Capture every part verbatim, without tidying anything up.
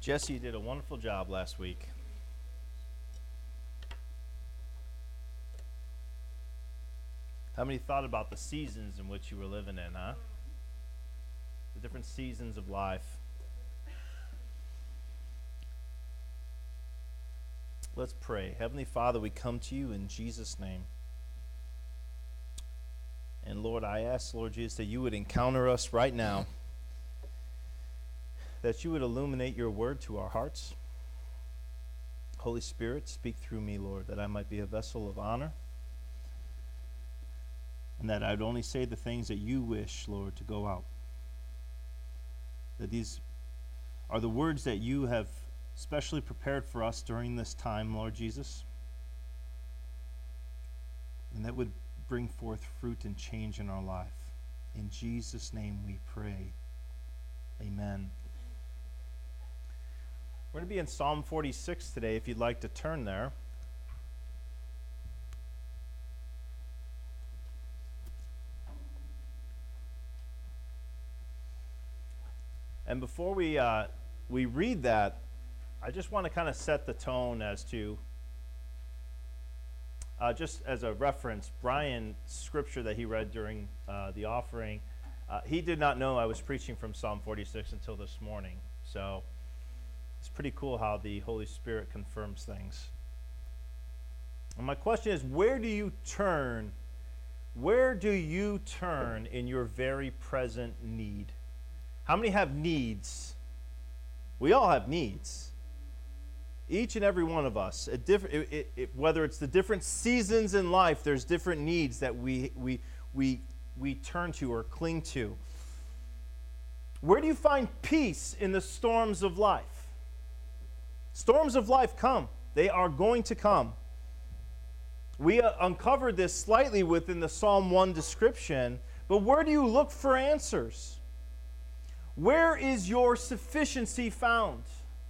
Jesse, you did a wonderful job last week. How many thought about the seasons in which you were living in, huh? The different seasons of life. Let's pray. Heavenly Father, we come to you in Jesus' name. And Lord, I ask, Lord Jesus, that you would encounter us right now, that you would illuminate your word to our hearts. Holy Spirit, speak through me, Lord, that I might be a vessel of honor, and that I'd only say the things that you wish, Lord, to go out. That these are the words that you have specially prepared for us during this time, Lord Jesus, and that would bring forth fruit and change in our life. In Jesus' name we pray. Amen. We're going to be in Psalm forty-six today, if you'd like to turn there. And before we uh, we read that, I just want to kind of set the tone as to, uh, just as a reference, Brian's scripture that he read during uh, the offering, uh, he did not know I was preaching from Psalm forty-six until this morning. So it's pretty cool how the Holy Spirit confirms things. And my question is, where do you turn? Where do you turn in your very present need? How many have needs? We all have needs. Each and every one of us, a different, it, it, it, whether it's the different seasons in life, there's different needs that we we we we turn to or cling to. Where do you find peace in the storms of life? Storms of life come. They are going to come. We uh, uncovered this slightly within the Psalm one description, but where do you look for answers? Where is your sufficiency found?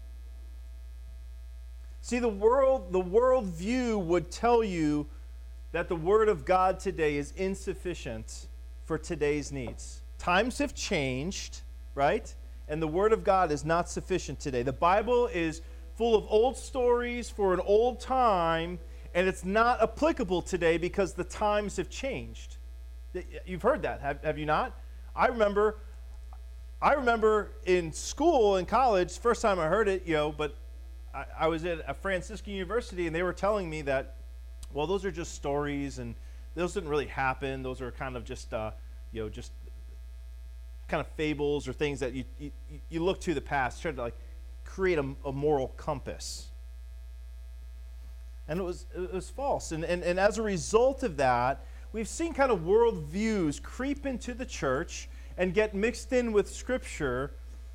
See, the world, the world view would tell you that the Word of God today is insufficient for today's needs. Times have changed, right? And the Word of God is not sufficient today. The Bible is full of old stories for an old time, and it's not applicable today because the times have changed. You've heard that, have, have you not? I remember, I remember in school, in college, first time I heard it, you know, but I, I was at a Franciscan university, and they were telling me that, well, those are just stories, and those didn't really happen. Those are kind of just, uh, you know, just kind of fables or things that you you, you look to the past, try to like create a, a moral compass. And it was it was false. And, and and as a result of that, we've seen kind of worldviews creep into the church and get mixed in with Scripture.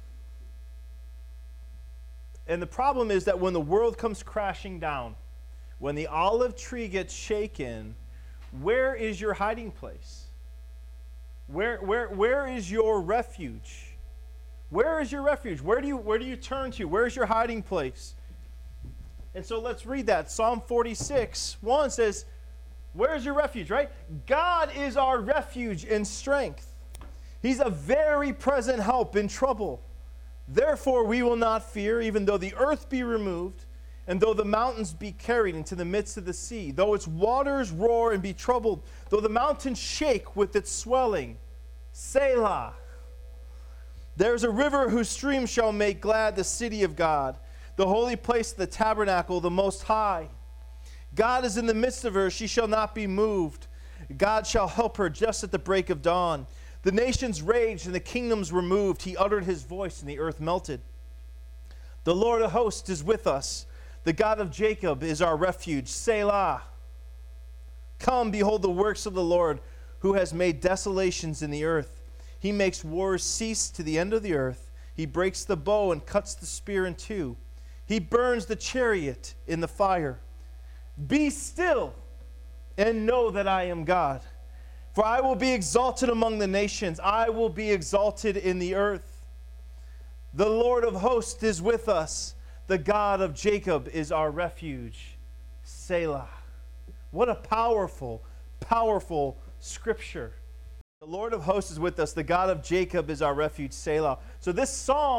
And the problem is that when the world comes crashing down, when the olive tree gets shaken, where is your hiding place? Where where where is your refuge? Where is your refuge? Where do you where do you turn to? Where is your hiding place? And so let's read that. Psalm forty-six, one says, where is your refuge, right? God is our refuge and strength. He's a very present help in trouble. Therefore we will not fear, even though the earth be removed, and though the mountains be carried into the midst of the sea, though its waters roar and be troubled, though the mountains shake with its swelling. Selah. There's a river whose stream shall make glad the city of God, the holy place of the tabernacle, the Most High. God is in the midst of her, she shall not be moved. God shall help her just at the break of dawn. The nations raged and the kingdoms were moved. He uttered his voice and the earth melted. The Lord of hosts is with us. The God of Jacob is our refuge. Selah. Come, behold the works of the Lord, who has made desolations in the earth. He makes wars cease to the end of the earth. He breaks the bow and cuts the spear in two. He burns the chariot in the fire. Be still and know that I am God. For I will be exalted among the nations. I will be exalted in the earth. The Lord of hosts is with us. The God of Jacob is our refuge. Selah. What a powerful, powerful scripture. The Lord of hosts is with us. The God of Jacob is our refuge. Selah. So this psalm,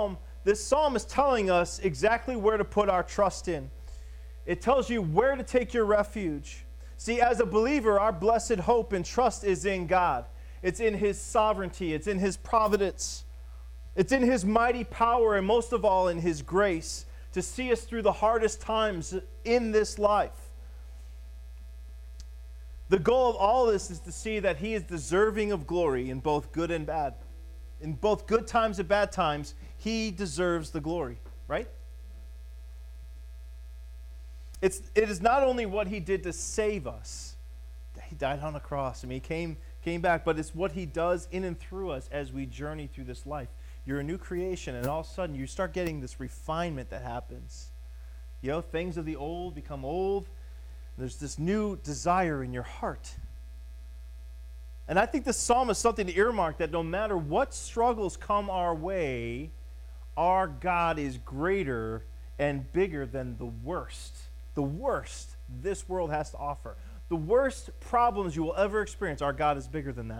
this psalm is telling us exactly where to put our trust in. It tells you where to take your refuge. See, as a believer, our blessed hope and trust is in God. It's in His sovereignty. It's in His providence. It's in His mighty power, and most of all in His grace to see us through the hardest times in this life. The goal of all this is to see that He is deserving of glory in both good and bad. In both good times and bad times, He deserves the glory, right? It's, it is not only what He did to save us. He died on a cross. I mean, He came, came back, but it's what He does in and through us as we journey through this life. You're a new creation, and all of a sudden you start getting this refinement that happens. You know, things of the old become old. There's this new desire in your heart. And I think this psalm is something to earmark, that no matter what struggles come our way, our God is greater and bigger than the worst. The worst this world has to offer. The worst problems you will ever experience, our God is bigger than that.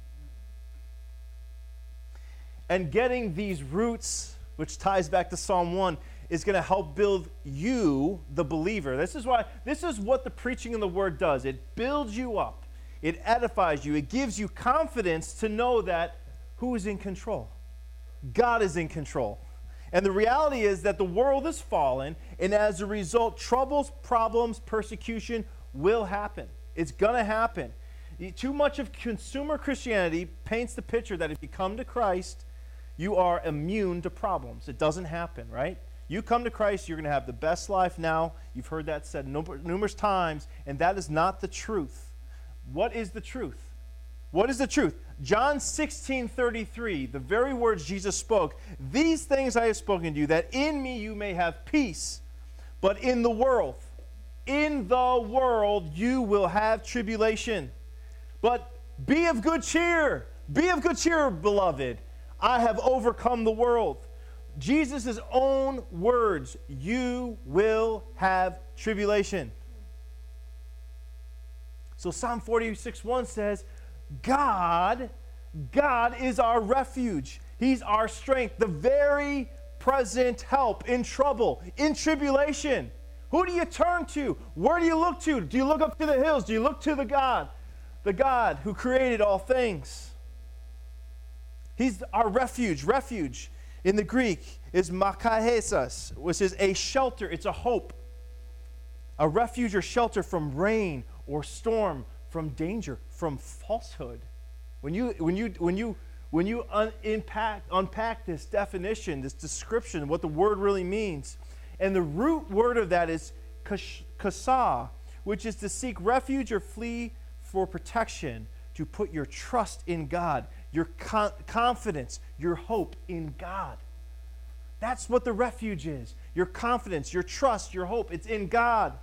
And getting these roots, which ties back to Psalm one, is going to help build you, the believer. This is why, this is what the preaching of the Word does. It builds you up. It edifies you. It gives you confidence to know that who is in control? God is in control. And the reality is that the world is fallen, and as a result, troubles, problems, persecution will happen. It's going to happen. Too much of consumer Christianity paints the picture that if you come to Christ, you are immune to problems. It doesn't happen, right? You come to Christ, you're going to have the best life now. You've heard that said numerous times, and that is not the truth. What is the truth? What is the truth? John sixteen thirty-three, the very words Jesus spoke, "These things I have spoken to you, that in me you may have peace, but in the world, in the world you will have tribulation. But be of good cheer, be of good cheer, beloved. I have overcome the world." Jesus' own words, you will have tribulation. So Psalm forty-six one says, God, God is our refuge. He's our strength, the very present help in trouble, in tribulation. Who do you turn to? Where do you look to? Do you look up to the hills? Do you look to the God, the God who created all things? He's our refuge. Refuge in the Greek is makahesas, which is a shelter. It's a hope. A refuge or shelter from rain or storm, from danger, from falsehood. When you when you when you when you un- impact, unpack this definition, this description, what the word really means, and the root word of that is kasa, which is to seek refuge or flee for protection, to put your trust in God, your con- confidence, your hope in God. That's what the refuge is. Your confidence, your trust, your hope, it's in God.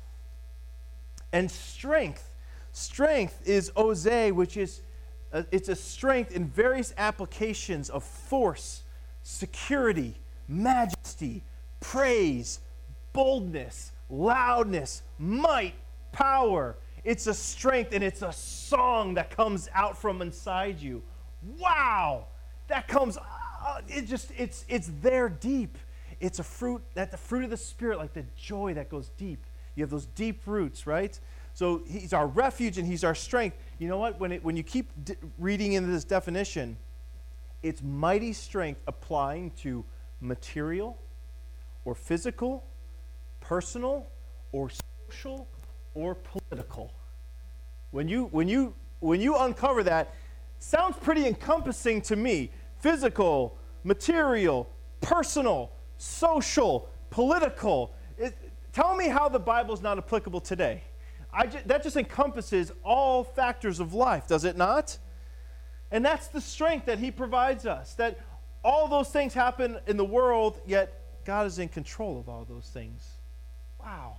And strength. Strength is oze, which is, uh, it's a strength in various applications of force, security, majesty, praise, boldness, loudness, might, power. It's a strength, and it's a song that comes out from inside you. Wow! That comes, uh, it just, it's it's there deep. It's a fruit, that the fruit of the Spirit, like the joy that goes deep. You have those deep roots, right? So He's our refuge and He's our strength. You know what? When it, when you keep d- reading into this definition, it's mighty strength applying to material or physical, personal or social or political. When you when you when you uncover that, sounds pretty encompassing to me. Physical, material, personal, social, political. It, tell me how the Bible's not applicable today. I ju- that just encompasses all factors of life, does it not? And that's the strength that He provides us, that all those things happen in the world, yet God is in control of all those things. Wow.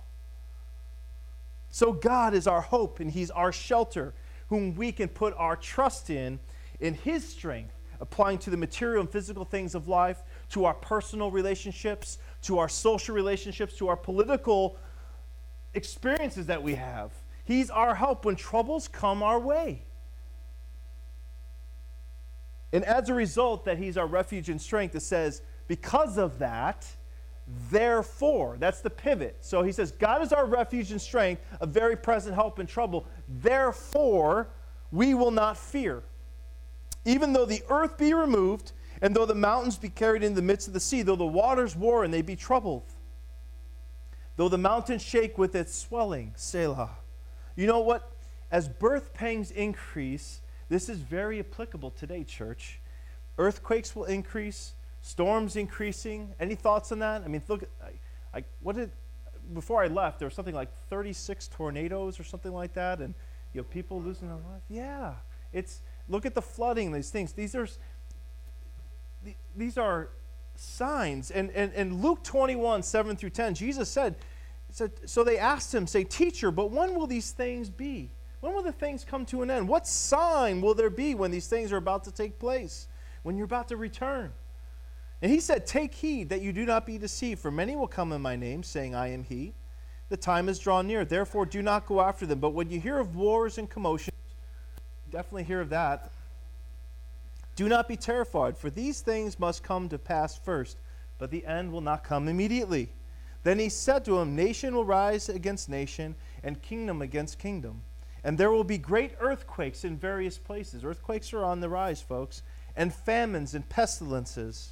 So God is our hope, and He's our shelter, whom we can put our trust in, in His strength, applying to the material and physical things of life, to our personal relationships, to our social relationships, to our political experiences that we have. He's our help when troubles come our way. And as a result that He's our refuge and strength, it says because of that, therefore, that's the pivot. So he says, God is our refuge and strength, a very present help in trouble. Therefore, we will not fear. Even though the earth be removed, and though the mountains be carried in the midst of the sea, though the waters roar and they be troubled, though the mountains shake with its swelling, Selah. You know what? As birth pangs increase, this is very applicable today, church. Earthquakes will increase, storms increasing. Any thoughts on that? I mean, look, I, I, what did, before I left, there was something like thirty-six tornadoes or something like that, and you know, people losing their life. Yeah, it's, look at the flooding, these things. These are, these are signs. And, and, and Luke twenty-one, seven through ten, Jesus said, said, so they asked him, say, teacher, but when will these things be? When will the things come to an end? What sign will there be when these things are about to take place? When you're about to return? And he said, take heed that you do not be deceived, for many will come in my name, saying, I am he. The time is drawn near. Therefore, do not go after them. But when you hear of wars and commotions, definitely hear of that, do not be terrified, for these things must come to pass first, but the end will not come immediately. Then he said to him, nation will rise against nation, and kingdom against kingdom. And there will be great earthquakes in various places. Earthquakes are on the rise, folks. And famines and pestilences.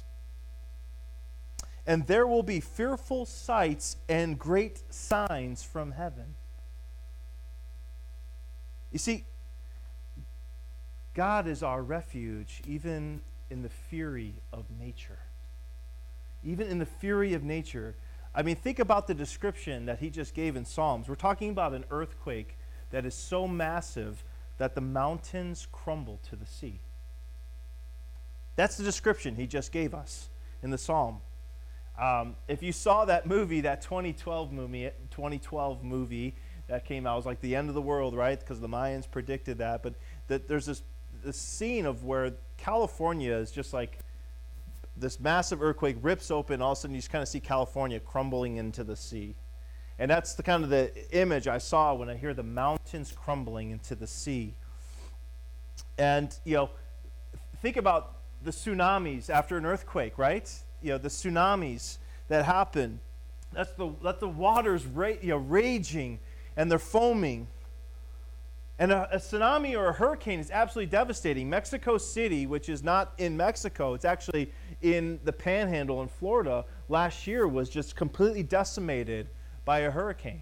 And there will be fearful sights and great signs from heaven. You see, God is our refuge even in the fury of nature. Even in the fury of nature. I mean, think about the description that he just gave in Psalms. We're talking about an earthquake that is so massive that the mountains crumble to the sea. That's the description he just gave us in the Psalm. Um, if you saw that movie, that twenty twelve movie, twenty twelve movie that came out, it was like the end of the world, right? Because the Mayans predicted that. But the, there's this, this scene of where California is just like this massive earthquake rips open. All of a sudden, you just kind of see California crumbling into the sea. And that's the kind of the image I saw when I hear the mountains crumbling into the sea. And, you know, think about the tsunamis after an earthquake, right? You know, the tsunamis that happen. That's the, that's the waters ra- you know, raging and they're foaming. And a, a tsunami or a hurricane is absolutely devastating. Mexico City, which is not in Mexico, it's actually in the Panhandle in Florida, last year was just completely decimated by a hurricane.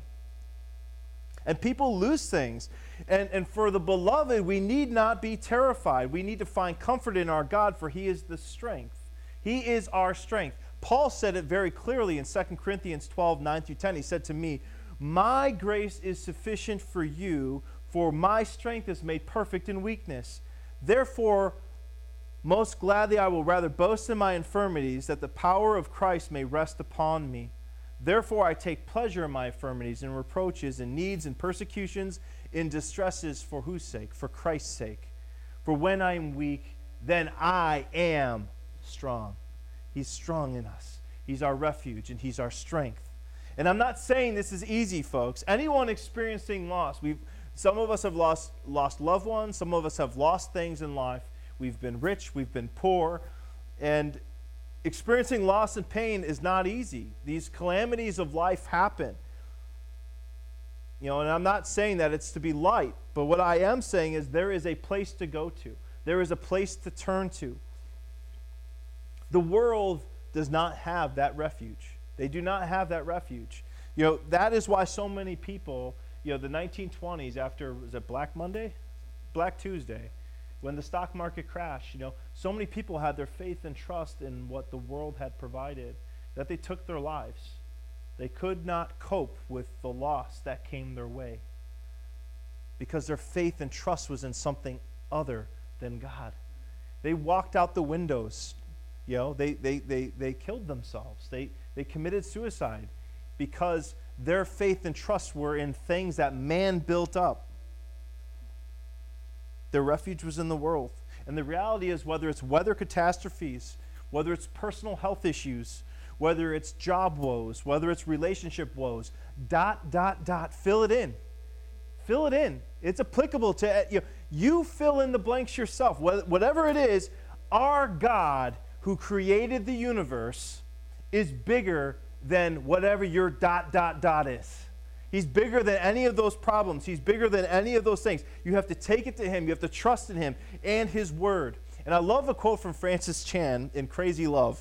And people lose things. And, and for the beloved, we need not be terrified. We need to find comfort in our God, for he is the strength. He is our strength. Paul said it very clearly in Second Corinthians twelve, nine through ten. He said to me, my grace is sufficient for you, for my strength is made perfect in weakness. Therefore, most gladly I will rather boast in my infirmities, that the power of Christ may rest upon me. Therefore I take pleasure in my infirmities and reproaches and needs and persecutions, in distresses, for whose sake? For Christ's sake. For when I am weak, then I am strong. He's strong in us. He's our refuge and he's our strength. And I'm not saying this is easy, folks. Anyone experiencing loss, we've some of us have lost lost loved ones, some of us have lost things in life. We've been rich, we've been poor, and experiencing loss and pain is not easy. These calamities of life happen. You know, and I'm not saying that it's to be light, but what I am saying is there is a place to go to. There is a place to turn to. The world does not have that refuge. They do not have that refuge. You know, that is why so many people, you know, the nineteen twenties after, was it Black Monday? Black Tuesday. When the stock market crashed, you know, so many people had their faith and trust in what the world had provided that they took their lives. They could not cope with the loss that came their way because their faith and trust was in something other than God. They walked out the windows. You know, they, they, they, they killed themselves. They, they committed suicide because their faith and trust were in things that man built up. Their refuge was in the world. And the reality is, whether it's weather catastrophes, whether it's personal health issues, whether it's job woes, whether it's relationship woes, dot, dot, dot, fill it in. Fill it in. It's applicable to, you know, you fill in the blanks yourself. Whatever it is, our God, who created the universe is bigger than whatever your dot, dot, dot is. He's bigger than any of those problems. He's bigger than any of those things. You have to take it to him. You have to trust in him and his word. And I love a quote from Francis Chan in Crazy Love.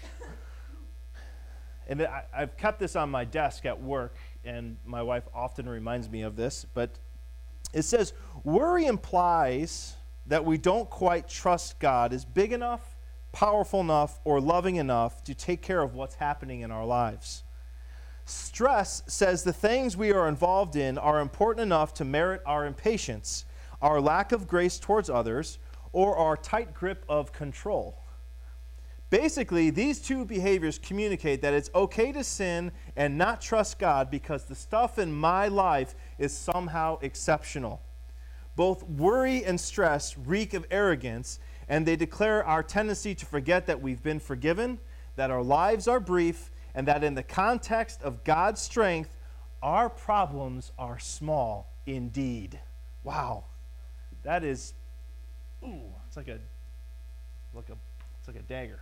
And I, I've kept this on my desk at work, and my wife often reminds me of this. But it says, worry implies that we don't quite trust God is big enough, powerful enough, or loving enough to take care of what's happening in our lives. Stress says the things we are involved in are important enough to merit our impatience, our lack of grace towards others, or our tight grip of control. Basically, these two behaviors communicate that it's okay to sin and not trust God because the stuff in my life is somehow exceptional. Both worry and stress reek of arrogance, and they declare our tendency to forget that we've been forgiven, that our lives are brief, and that in the context of God's strength, our problems are small indeed. Wow. That is, ooh, it's like a, like a, it's like a dagger.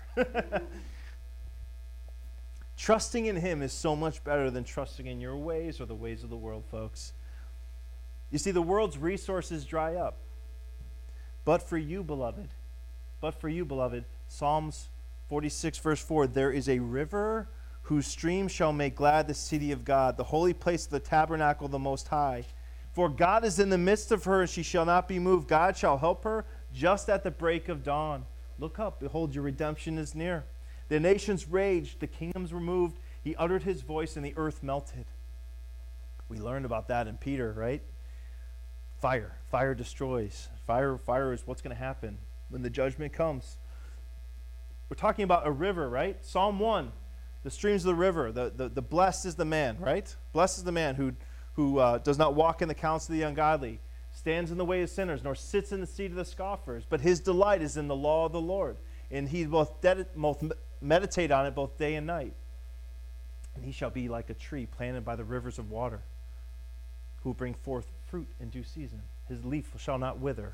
Trusting in him is so much better than trusting in your ways or the ways of the world, folks. You see, the world's resources dry up. But for you, beloved, but for you, beloved, Psalms forty-six, verse four, there is a river whose stream shall make glad the city of God, the holy place of the tabernacle of the Most High. For God is in the midst of her, and she shall not be moved. God shall help her just at the break of dawn. Look up, behold, your redemption is near. The nations raged, the kingdoms were moved. He uttered his voice, and the earth melted. We learned about that in Peter, right? Fire. Fire destroys. Fire, fire is what's going to happen when the judgment comes. We're talking about a river, right? Psalm one. The streams of the river, the, the, the blessed is the man, right? Blessed is the man who, who uh, does not walk in the counsel of the ungodly, stands in the way of sinners, nor sits in the seat of the scoffers. But his delight is in the law of the Lord, and he both, ded- both meditate on it both day and night. And he shall be like a tree planted by the rivers of water, who will bring forth fruit in due season. His leaf shall not wither.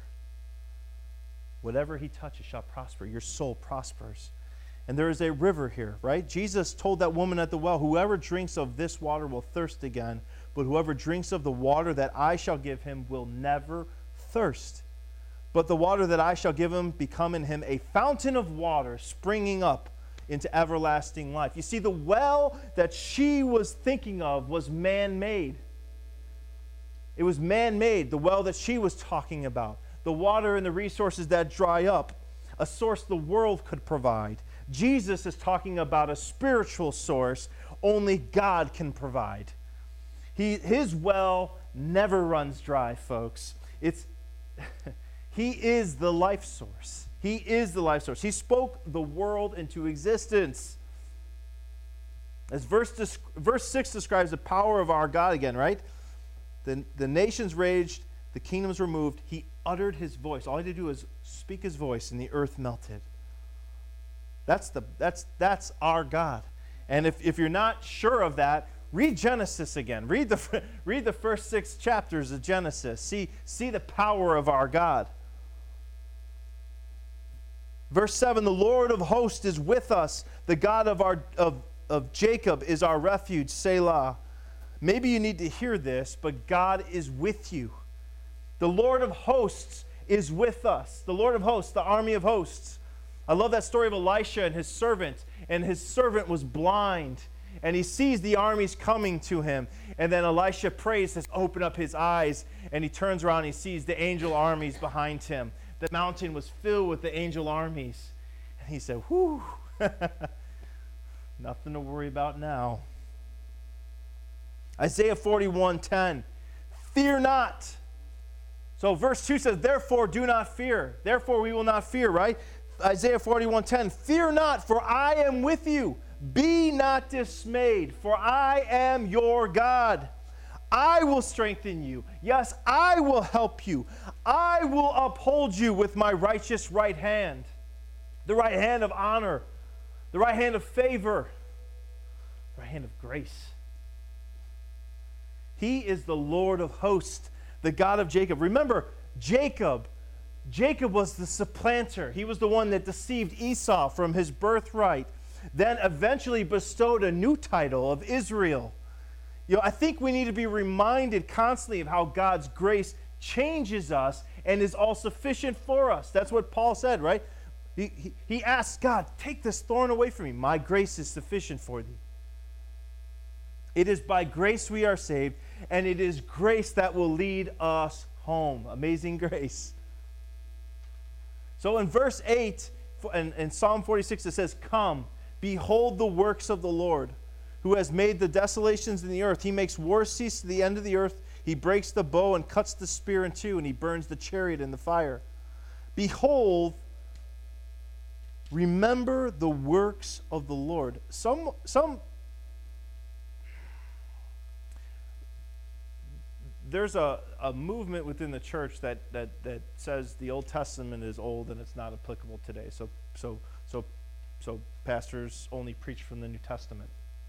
Whatever he touches shall prosper. Your soul prospers. And there is a river here, right? Jesus told that woman at the well, whoever drinks of this water will thirst again, but whoever drinks of the water that I shall give him will never thirst. But the water that I shall give him become in him a fountain of water springing up into everlasting life. You see, the well that she was thinking of was man-made. It was man-made, the well that she was talking about. The water and the resources that dry up, a source the world could provide. Jesus is talking about a spiritual source only God can provide. He, his well never runs dry, folks. It's, he is the life source. He is the life source. He spoke the world into existence. As verse, verse six describes the power of our God again, right? The, the nations raged, the kingdoms were moved. He uttered his voice. All he had to do was speak his voice, and the earth melted. That's the that's that's our God. And if, if you're not sure of that, read Genesis again. Read the read the first six chapters of Genesis. See, see the power of our God. Verse seven, the Lord of hosts is with us. The God of our of, of Jacob is our refuge, Selah. Maybe you need to hear this, but God is with you. The Lord of hosts is with us. The Lord of hosts, the army of hosts. I love that story of Elisha and his servant. And his servant was blind. And he sees the armies coming to him. And then Elisha prays, says, open up his eyes. And he turns around and he sees the angel armies behind him. The mountain was filled with the angel armies. And he said, whew, nothing to worry about now. Isaiah forty-one ten, fear not. So verse two says, therefore do not fear. Therefore we will not fear, right? Isaiah forty-one ten, fear not, for I am with you. Be not dismayed, for I am your God. I will strengthen you. Yes, I will help you. I will uphold you with my righteous right hand. The right hand of honor. The right hand of favor. The right hand of grace. He is the Lord of hosts, the God of Jacob. Remember, Jacob Jacob was the supplanter. He was the one that deceived Esau from his birthright, then eventually bestowed a new title of Israel. You know, I think we need to be reminded constantly of how God's grace changes us and is all sufficient for us. That's what Paul said, right? He, he, he asked God, take this thorn away from me. My grace is sufficient for thee. It is by grace we are saved, and it is grace that will lead us home. Amazing grace. So in verse eight, in, in Psalm forty-six, it says, come, behold the works of the Lord, who has made the desolations in the earth. He makes war cease to the end of the earth. He breaks the bow and cuts the spear in two, and he burns the chariot in the fire. Behold, remember the works of the Lord. Some, some, there's a, a movement within the church that, that, that says the Old Testament is old and it's not applicable today. So, so, so, so pastors only preach from the New Testament.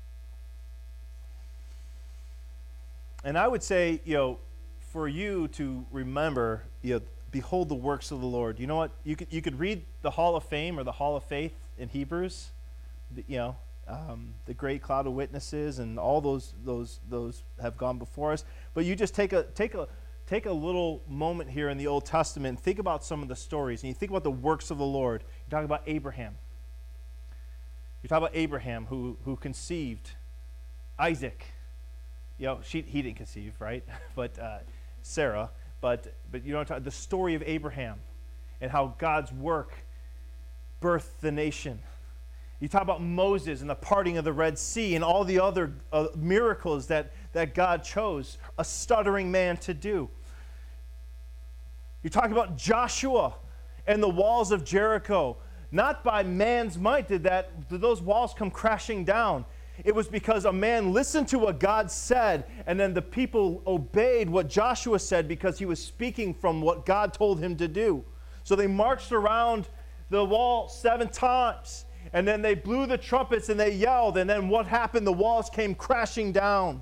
And I would say, you know, for you to remember, you know, behold the works of the Lord. You know what? You could you could read the Hall of Fame or the Hall of Faith in Hebrews, the, you know, um, the great cloud of witnesses, and all those those those have gone before us. But you just take a take a take a little moment here in the Old Testament and think about some of the stories, and you think about the works of the Lord. You talk about Abraham. You talk about Abraham who who conceived Isaac. You know, she, he didn't conceive, right? But uh, Sarah. But but you know, the story of Abraham and how God's work birthed the nation. You talk about Moses and the parting of the Red Sea and all the other uh, miracles that, that God chose a stuttering man to do. You talk about Joshua and the walls of Jericho. Not by man's might did that did those walls come crashing down. It was because a man listened to what God said, and then the people obeyed what Joshua said because he was speaking from what God told him to do. So they marched around the wall seven times, and then they blew the trumpets and they yelled, and then what happened? The walls came crashing down.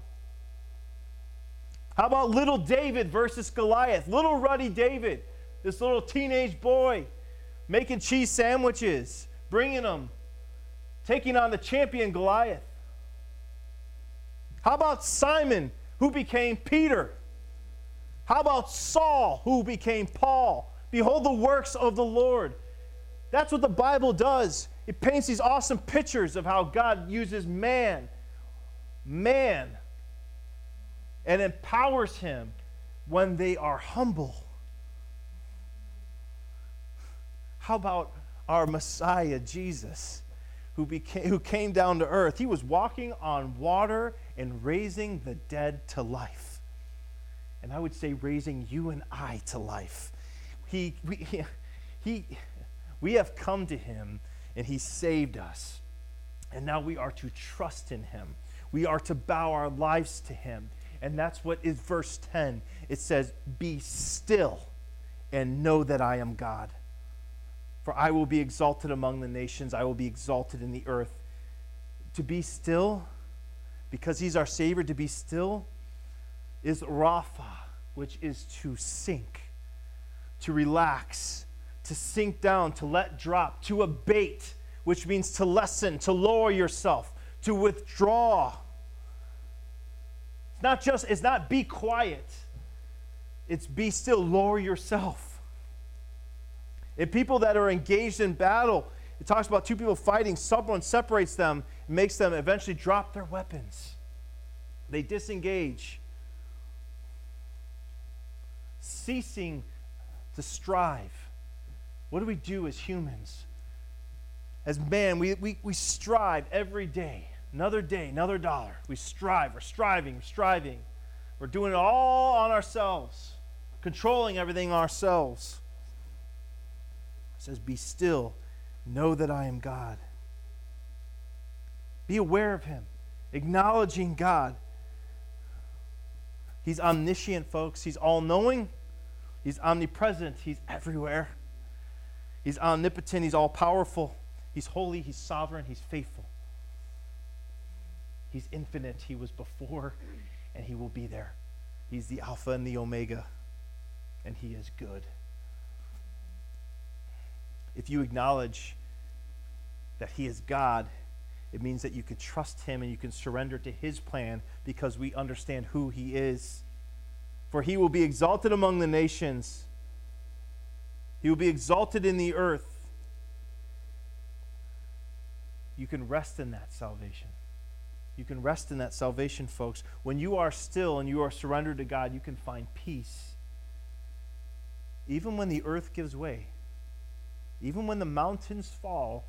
How about little David versus Goliath? Little ruddy David, this little teenage boy, making cheese sandwiches, bringing them, taking on the champion Goliath. How about Simon, who became Peter? How about Saul, who became Paul? Behold the works of the Lord. That's what the Bible does. It paints these awesome pictures of how God uses man, man, and empowers him when they are humble. How about our Messiah, Jesus, who became, who came down to earth? He was walking on water and raising the dead to life. And I would say raising you and I to life. He, we, he, he, we have come to him, and he saved us. And now we are to trust in him. We are to bow our lives to him. And that's what is verse ten. It says, be still and know that I am God. For I will be exalted among the nations. I will be exalted in the earth. To be still, because he's our Savior, to be still is Rapha, which is to sink, to relax, to sink down, to let drop, to abate, which means to lessen, to lower yourself, to withdraw. It's not just, it's not be quiet. It's be still, lower yourself. And people that are engaged in battle, it talks about two people fighting, someone separates them, and makes them eventually drop their weapons. They disengage, ceasing to strive. What do we do as humans? As man, we, we, we strive every day. Another day, another dollar. We strive. We're striving. We're striving. We're doing it all on ourselves, controlling everything ourselves. It says, be still. Know that I am God. Be aware of him. Acknowledging God. He's omniscient, folks. He's all-knowing. He's omnipresent. He's everywhere. He's omnipotent. He's all-powerful. He's holy. He's sovereign. He's faithful. He's infinite. He was before, and he will be there. He's the Alpha and the Omega, and he is good. If you acknowledge that he is God, it means that you can trust him and you can surrender to his plan because we understand who he is. For he will be exalted among the nations. He will be exalted in the earth. You can rest in that salvation. You can rest in that salvation, folks. When you are still and you are surrendered to God, you can find peace. Even when the earth gives way, even when the mountains fall,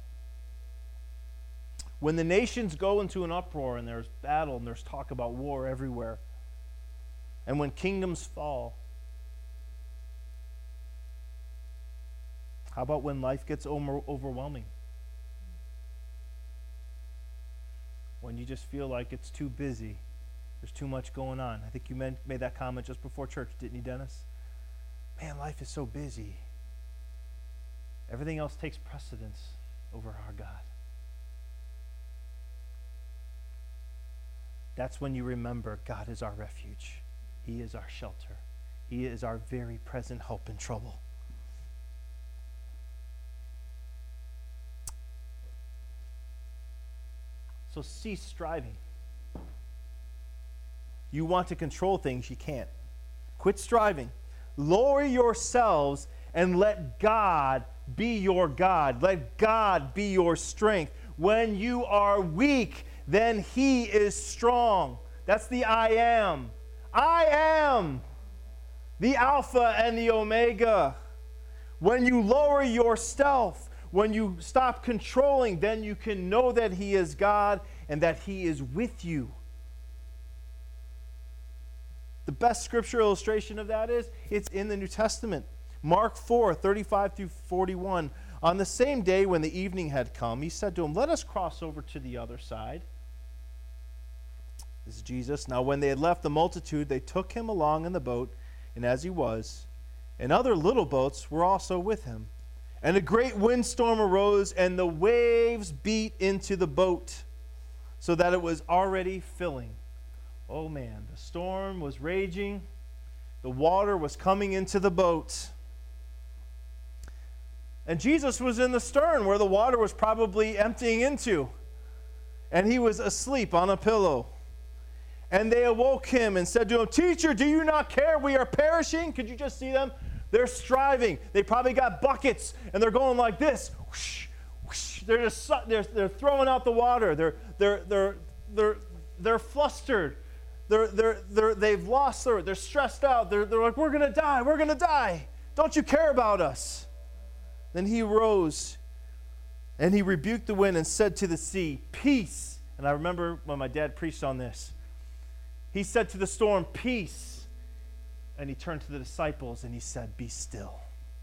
when the nations go into an uproar and there's battle and there's talk about war everywhere, and when kingdoms fall, how about when life gets over- overwhelming? When you just feel like it's too busy, there's too much going on. I think you made, made that comment just before church, didn't you, Dennis? Man, life is so busy. Everything else takes precedence over our God. That's when you remember God is our refuge. He is our shelter. He is our very present help in trouble. So cease striving. You want to control things, you can't. Quit striving. Lower yourselves and let God be your God. Let God be your strength. When you are weak, then he is strong. That's the I am. I am the Alpha and the Omega. When you lower yourself, when you stop controlling, then you can know that he is God and that he is with you. The best scripture illustration of that is, it's in the New Testament. Mark four, thirty-five through forty-one. On the same day when the evening had come, he said to them, let us cross over to the other side. This is Jesus. Now when they had left the multitude, they took him along in the boat, and as he was, and other little boats were also with him. And a great windstorm arose, and the waves beat into the boat, so that it was already filling. Oh man, the storm was raging. The water was coming into the boat. And Jesus was in the stern where the water was probably emptying into. And he was asleep on a pillow. And they awoke him and said to him, Teacher, do you not care? We are perishing. Could you just see them? They're striving. They probably got buckets and they're going like this. Whoosh, whoosh. They're just they're, they're throwing out the water. They're they're they're they're they're flustered. They're they're they're they've lost their they're stressed out. They're they're like, we're gonna die. We're gonna die. Don't you care about us? Then he rose and he rebuked the wind and said to the sea, Peace. And I remember when my dad preached on this. He said to the storm, Peace. And he turned to the disciples and he said, Be still.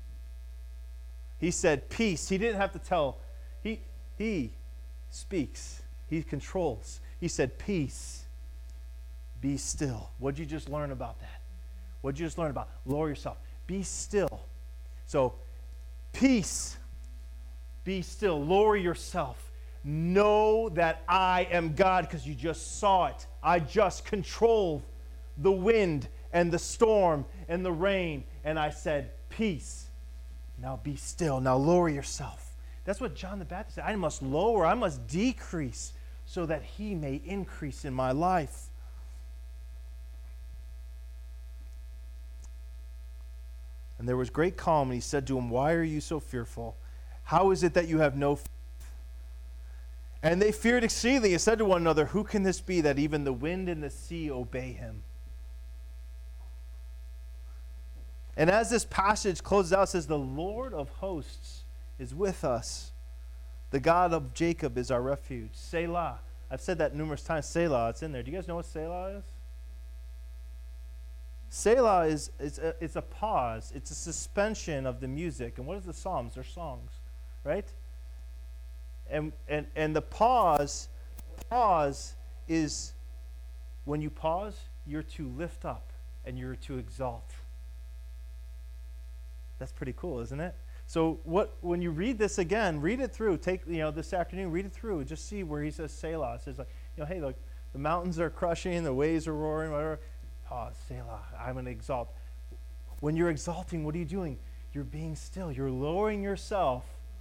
He said, Peace. He didn't have to tell. He, he speaks. He controls. He said, Peace. Be still. What'd you just learn about that? What'd you just learn about? Lower yourself. Be still. So, peace. Be still. Lower yourself. Know that I am God, because you just saw it. I just controlled the wind and the storm and the rain. And I said, peace. Now be still. Now lower yourself. That's what John the Baptist said. I must lower. I must decrease so that he may increase in my life. And there was great calm, and he said to him, Why are you so fearful? How is it that you have no faith? And they feared exceedingly and said to one another, Who can this be that even the wind and the sea obey him? And as this passage closes out, it says, The Lord of hosts is with us. The God of Jacob is our refuge. Selah. I've said that numerous times. Selah, it's in there. Do you guys know what Selah is? Selah is, is a, it's a pause. It's a suspension of the music. And what is the Psalms? They're songs, right? And, and, and the pause, pause is when you pause, you're to lift up and you're to exalt. That's pretty cool, isn't it? So what when you read this again, read it through. Take, you know, this afternoon, read it through. Just see where he says Selah. It says, like, you know, hey, look, the mountains are crushing, the waves are roaring, whatever. Pause, Selah. I'm going to exalt. When you're exalting, what are you doing? You're being still. You're lowering yourself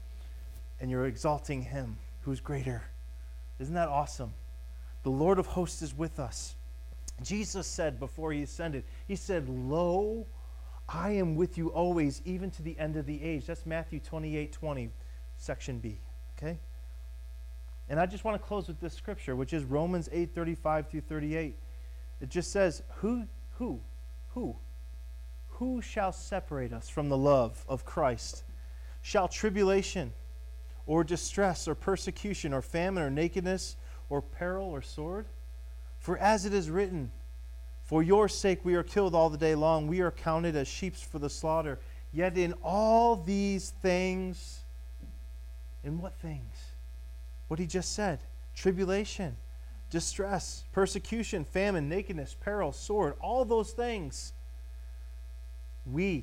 and you're exalting him who's greater. Isn't that awesome? The Lord of hosts is with us. Jesus said before he ascended, he said, lo, I am with you always, even to the end of the age. That's Matthew twenty-eight twenty, section B. Okay? And I just want to close with this scripture, which is Romans eight thirty-five through thirty-eight. It just says, who, who, who, who shall separate us from the love of Christ? Shall tribulation or distress or persecution or famine or nakedness or peril or sword? For as it is written, for your sake we are killed all the day long. We are counted as sheep for the slaughter. Yet in all these things, in what things? What he just said. Tribulation, distress, persecution, famine, nakedness, peril, sword. All those things. We,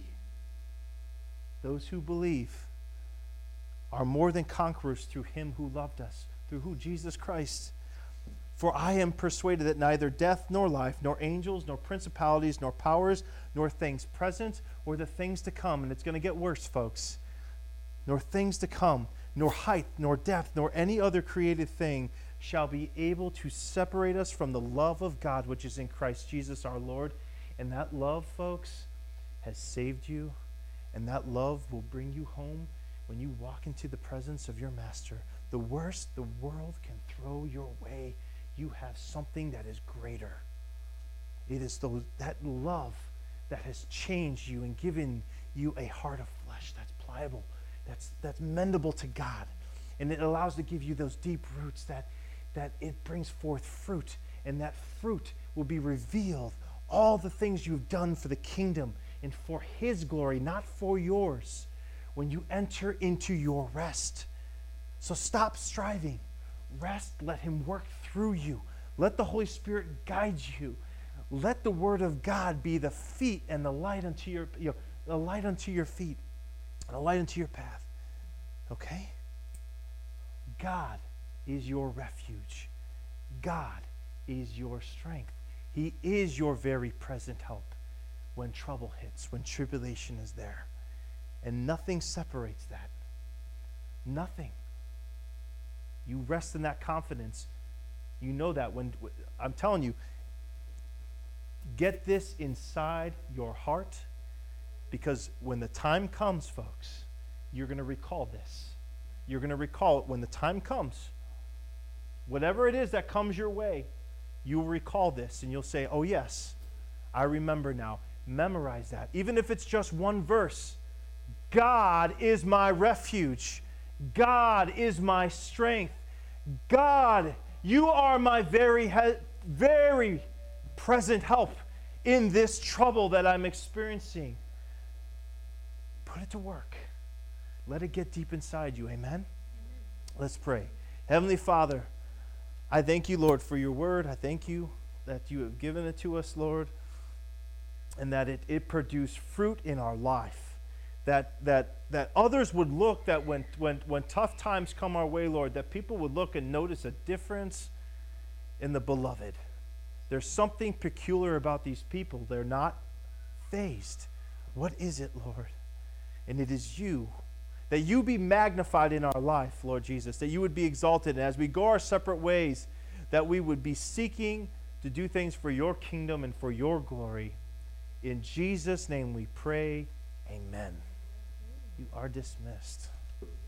those who believe, are more than conquerors through him who loved us. Through who? Jesus Christ. For I am persuaded that neither death nor life, nor angels, nor principalities, nor powers, nor things present, or the things to come, and it's going to get worse, folks, nor things to come, nor height, nor depth, nor any other created thing shall be able to separate us from the love of God, which is in Christ Jesus our Lord. And that love, folks, has saved you, and that love will bring you home when you walk into the presence of your Master. The worst the world can throw your way, you have something that is greater. It is those, that love that has changed you and given you a heart of flesh that's pliable, that's that's mendable to God. And it allows to give you those deep roots that, that it brings forth fruit. And that fruit will be revealed. All the things you've done for the kingdom and for his glory, not for yours, when you enter into your rest. So stop striving. Rest, let him work through you. Let the Holy Spirit guide you. Let the word of God be the feet and the light unto your, you know, the light unto your feet, and a light unto your path. Okay? God is your refuge. God is your strength. He is your very present help when trouble hits, when tribulation is there. And nothing separates that. Nothing. You rest in that confidence. You know that when, I'm telling you, get this inside your heart, because when the time comes, folks, you're going to recall this. You're going to recall it when the time comes. Whatever it is that comes your way, you'll recall this and you'll say, oh yes, I remember now. Memorize that. Even if it's just one verse. God is my refuge. God is my strength. God, you are my very, very present help in this trouble that I'm experiencing. Put it to work. Let it get deep inside you. Amen? Amen. Let's pray. Heavenly Father, I thank you, Lord, for your word. I thank you that you have given it to us, Lord, and that it, it produced fruit in our life. That, that, that others would look, that when, when, when tough times come our way, Lord, that people would look and notice a difference in the beloved. There's something peculiar about these people. They're not fazed. What is it, Lord? And it is you. That you be magnified in our life, Lord Jesus. That you would be exalted. And as we go our separate ways, that we would be seeking to do things for your kingdom and for your glory. In Jesus' name we pray. Amen. You are dismissed.